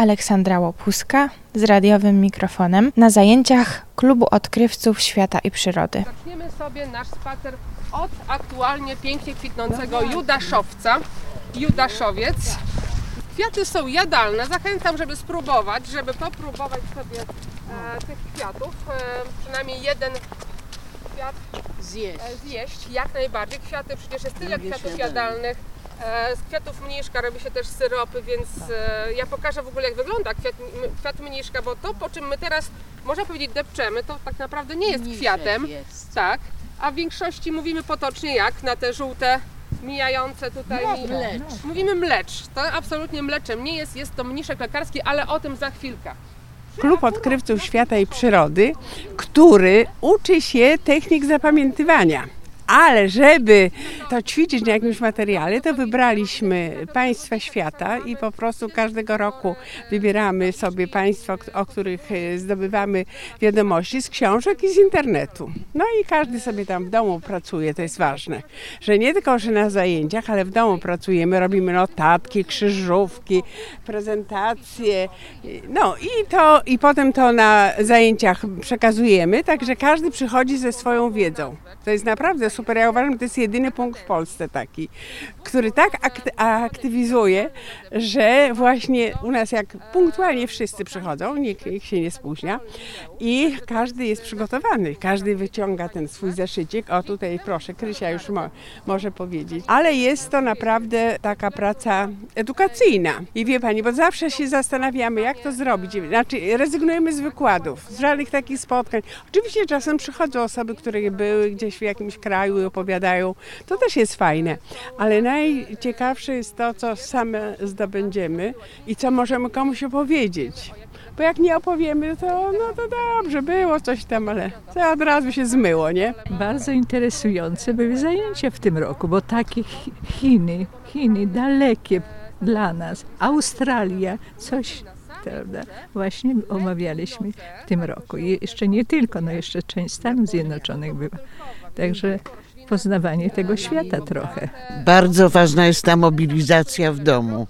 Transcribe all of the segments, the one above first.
Aleksandra Łopuska z radiowym mikrofonem na zajęciach Klubu Odkrywców Świata i Przyrody. Zaczniemy sobie nasz spacer od aktualnie pięknie kwitnącego judaszowca, judaszowiec. Kwiaty są jadalne, zachęcam, żeby spróbować, żeby popróbować sobie tych kwiatów. Przynajmniej jeden kwiat zjeść, jak najbardziej. Kwiaty, przecież jest tyle kwiatów jadalnych. Z kwiatów mniszka robi się też syropy, więc ja pokażę w ogóle, jak wygląda kwiat mniszka, bo to, po czym my teraz, można powiedzieć, depczemy, to tak naprawdę nie jest kwiatem. Tak, a w większości mówimy potocznie jak na te żółte, mijające tutaj. Mlecz. Mówimy mlecz. To absolutnie mleczem nie jest, jest to mniszek lekarski, ale o tym za chwilkę. Klub Odkrywców Świata i Przyrody, który uczy się technik zapamiętywania. Ale żeby to ćwiczyć na jakimś materiale, to wybraliśmy państwa świata i po prostu każdego roku wybieramy sobie państwa, o których zdobywamy wiadomości z książek i z internetu. No i każdy sobie tam w domu pracuje, to jest ważne, że nie tylko, że na zajęciach, ale w domu pracujemy, robimy notatki, krzyżówki, prezentacje, no i potem to na zajęciach przekazujemy, także każdy przychodzi ze swoją wiedzą. To jest naprawdę super. Ja uważam, że to jest jedyny punkt w Polsce taki, który tak aktywizuje, że właśnie u nas jak punktualnie wszyscy przychodzą, nikt się nie spóźnia i każdy jest przygotowany, każdy wyciąga ten swój zeszycik. O tutaj proszę, Krysia już może powiedzieć. Ale jest to naprawdę taka praca edukacyjna. I wie Pani, bo zawsze się zastanawiamy, jak to zrobić. Znaczy rezygnujemy z wykładów, z żadnych takich spotkań. Oczywiście czasem przychodzą osoby, które były gdzieś w jakimś kraju i opowiadają. To też jest fajne. Ale najciekawsze jest to, co same zdobędziemy i co możemy komuś opowiedzieć. Bo jak nie opowiemy, to dobrze, było coś tam, ale to od razu się zmyło, nie? Bardzo interesujące były zajęcia w tym roku, bo takie Chiny dalekie dla nas, Australia, coś, prawda, właśnie omawialiśmy w tym roku. I jeszcze nie tylko, no jeszcze część Stanów Zjednoczonych była. Także poznawanie tego świata trochę. Bardzo ważna jest ta mobilizacja w domu,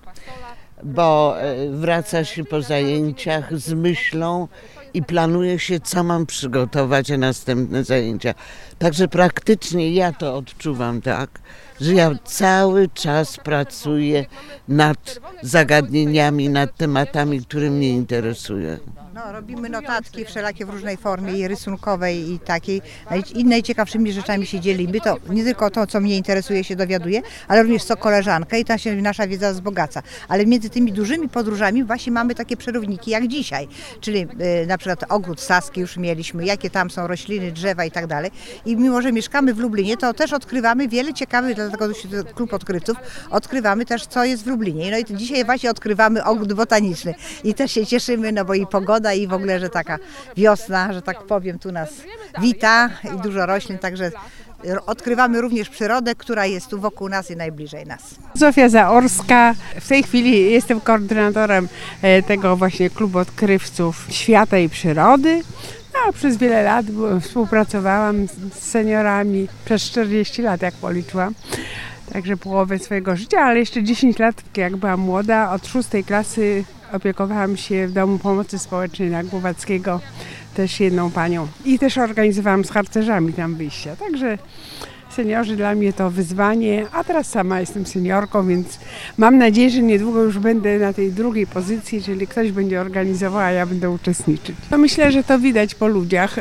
bo wraca się po zajęciach z myślą i planuje się, co mam przygotować na następne zajęcia. Także praktycznie ja to odczuwam tak, że ja cały czas pracuję nad zagadnieniami, nad tematami, które mnie interesują. No, robimy notatki wszelakie w różnej formie, i rysunkowej, i takiej. I najciekawszymi rzeczami się dzielimy. To nie tylko to, co mnie interesuje, się dowiaduje, ale również co koleżanka i ta się nasza wiedza wzbogaca. Ale między tymi dużymi podróżami właśnie mamy takie przerówniki jak dzisiaj. Czyli na przykład ogród saski już mieliśmy, jakie tam są rośliny, drzewa i tak dalej. I mimo, że mieszkamy w Lublinie, to też odkrywamy wiele ciekawych, dlatego Klub Odkrywców, odkrywamy też, co jest w Lublinie. No i dzisiaj właśnie odkrywamy ogród botaniczny. I też się cieszymy, no bo i pogoda, i w ogóle, że taka wiosna, że tak powiem, tu nas wita i dużo roślin, także odkrywamy również przyrodę, która jest tu wokół nas i najbliżej nas. Zofia Zaorska. W tej chwili jestem koordynatorem tego właśnie Klubu Odkrywców Świata i Przyrody. No, przez wiele lat współpracowałam z seniorami, przez 40 lat jak policzyłam. Także połowę swojego życia, ale jeszcze 10 lat, jak byłam młoda, od 6 klasy opiekowałam się w Domu Pomocy Społecznej na Głowackiego, też jedną panią. I też organizowałam z harcerzami tam wyjścia. Także seniorzy dla mnie to wyzwanie, a teraz sama jestem seniorką, więc mam nadzieję, że niedługo już będę na tej drugiej pozycji, czyli ktoś będzie organizował, a ja będę uczestniczyć. To myślę, że to widać po ludziach,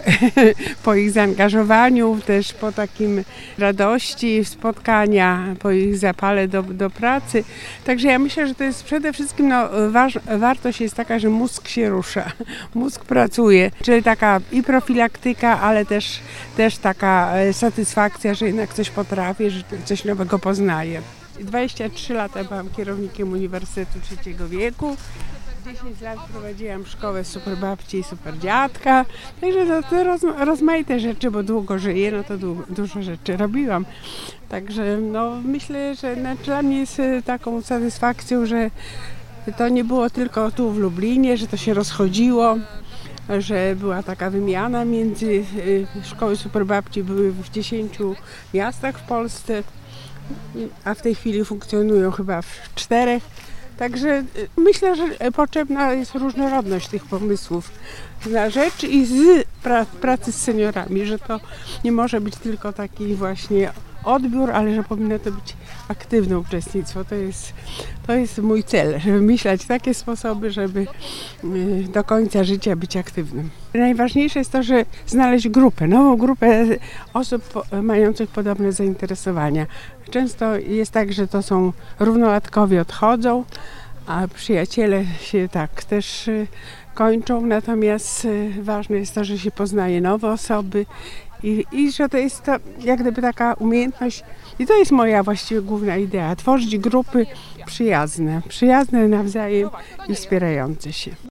po ich zaangażowaniu, też po takim radości spotkania, po ich zapale do pracy. Także ja myślę, że to jest przede wszystkim wartość jest taka, że mózg się rusza, mózg pracuje, czyli taka i profilaktyka, ale też taka satysfakcja, że jednak coś potrafię, że coś nowego poznaję. 23 lata byłam kierownikiem Uniwersytetu Trzeciego Wieku. 10 lat prowadziłam szkołę Superbabci i Superdziadka. Także to rozmaite rzeczy, bo długo żyję, no to dużo rzeczy robiłam. Także no, myślę, że dla mnie jest taką satysfakcją, że to nie było tylko tu w Lublinie, że to się rozchodziło, że była taka wymiana między szkoły Superbabci były w 10 miastach w Polsce, a w tej chwili funkcjonują chyba w 4. Także myślę, że potrzebna jest różnorodność tych pomysłów na rzecz i pracy z seniorami, że to nie może być tylko taki właśnie odbiór, ale że powinno to być aktywne uczestnictwo. To jest mój cel, żeby myśleć takie sposoby, żeby do końca życia być aktywnym. Najważniejsze jest to, że znaleźć grupę, nową grupę osób mających podobne zainteresowania. Często jest tak, że to są równolatkowi odchodzą, a przyjaciele się tak też kończą, natomiast ważne jest to, że się poznaje nowe osoby i że to jest to jak gdyby taka umiejętność i to jest moja właściwie główna idea, tworzyć grupy przyjazne nawzajem i wspierające się.